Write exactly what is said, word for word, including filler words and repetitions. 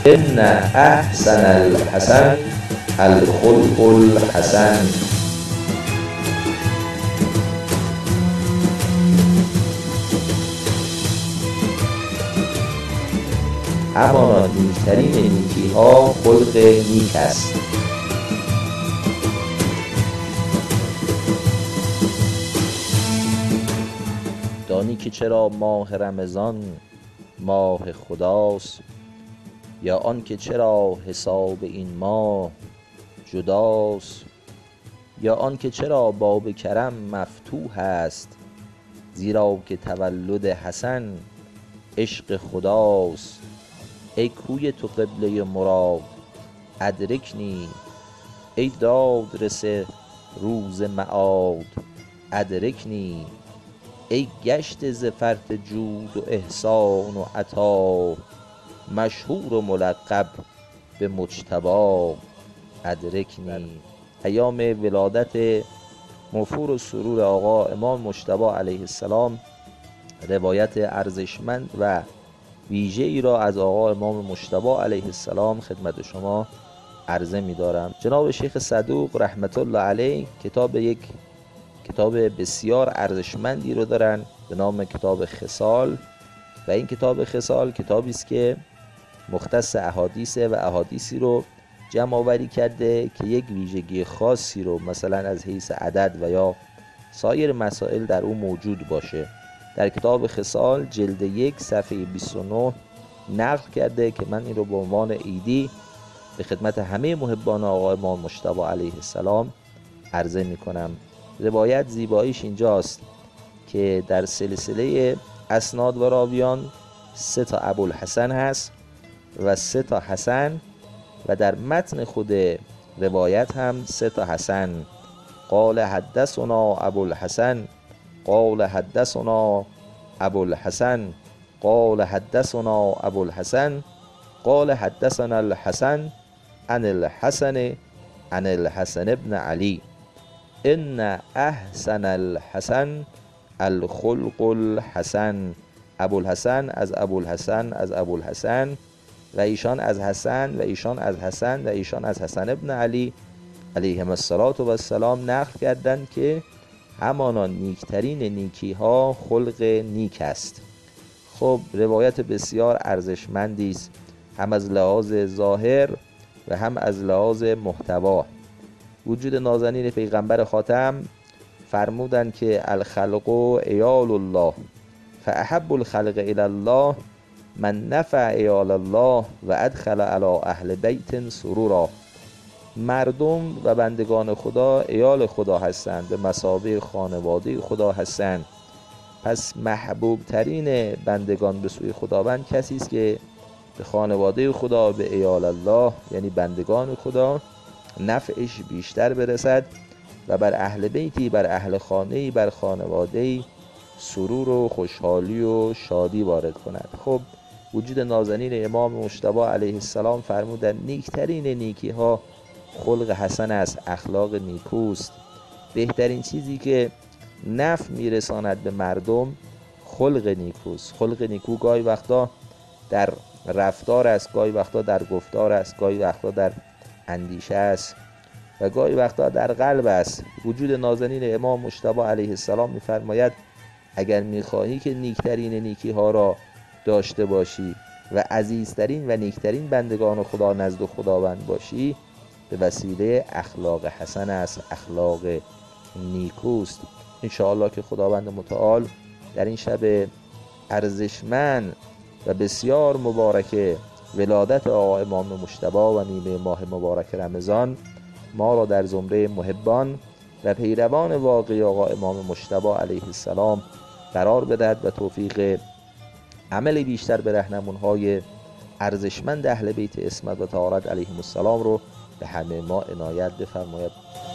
ان احسن الحسن الخلق الحسن. همانا نیکترین نیکی ها خلق نیک است. دانی که چرا ماه رمضان ماه خداست، یا آن که چرا حساب این ماه جداست، یا آن که چرا باب کرم مفتوح است، زیرا که تولد حسن عشق خداست. ای کوی تو قبله مراد ادرکنی، ای دادرس روز معاد ادرکنی. ای گشت ز فرط جود و احسان و عطا، مشهور و ملقب به مجتبی ادرکنی. ایام ولادت موفور و سرور آقا امام مجتبی علیه السلام روایت ارزشمند و ویژه ای را از آقا امام مجتبی علیه السلام خدمت شما عرضه می دارم. جناب شیخ صدوق رحمت الله علیه کتاب یک کتاب بسیار ارزشمندی رو دارن به نام کتاب خصال، و این کتاب خصال کتابی است که مختص احادیثه و احادیثی رو جمع آوری کرده که یک ویژگی خاصی رو مثلا از حیث عدد و یا سایر مسائل در اون موجود باشه. در کتاب خصال جلد یک صفحه بیست و نه نقل کرده که من این رو به عنوان ایدی به خدمت همه محبان آقا امام مجتبی علیه السلام عرضه می کنم. روایت زیباییش اینجاست که در سلسله اسناد و راویان سه تا ابوالحسن هست و سه تا حسن، و در متن خود روایت هم سه تا حسن. قال حدثنا ابوالحسن، قال حدثنا ابوالحسن، قال حدثنا ابوالحسن، قال حدثنا الحسن عن الحسن عن الحسن ابن علی. ان احسن الحسن الخلق الحسن. ابوالحسن از ابوالحسن از ابوالحسن و ایشان از حسن و ایشان از حسن و ایشان از حسن ابن علی علیهم السلام نقل کردند که همانا نیکترین نیکی ها خلق نیک است. خب روایت بسیار ارزشمندی است، هم از لحاظ ظاهر و هم از لحاظ محتوا. وجود نازنین پیغمبر خاتم فرمودند که الخلق عیال الله فاحب الخلق الی الله من نفع عیال الله و ادخل علی اهل بیت سرورا. مردم و بندگان خدا عیال خدا هستند، به مثابه خانواده خدا هستند. پس محبوب ترین بندگان به سوی خداوند کسی است که به خانواده خدا، به عیال الله یعنی بندگان خدا نفعش بیشتر برسد و بر اهل بیتی، بر اهل خانه‌ای، بر خانواده‌ای سرور و خوشحالی و شادی وارد کند. خب وجود نازنین امام مجتبی علیه السلام فرمودند نیکترین نیکی ها خلق حسن است، اخلاق نیکوست. بهترین چیزی که نفع میرساند به مردم خلق نیکوست. خلق نیکو گاهی وقتا در رفتار است، گاهی وقتا در گفتار است، گاهی وقتا در اندیشه است و گاهی وقتا در قلب است. وجود نازنین امام مجتبی علیه السلام میفرماید اگر میخواهی که نیکترین نیکی ها را داشته باشی و عزیزترین و نیکترین بندگان خدا نزد خداوند باشی، به وسیله اخلاق حسن است، اخلاق نیکوست. انشاءالله که خداوند متعال در این شب ارزشمند و بسیار مبارک ولادت آقا امام مجتبی و نیمه ماه مبارک رمضان ما را در زمره محبان و پیروان واقعی آقا امام مجتبی علیه السلام قرار بدهد و توفیق عمل بیشتر به رهنمون‌های ارزشمند اهل بیت عصمت و طهارت علیهم السلام رو به همه ما عنایت بفرماید.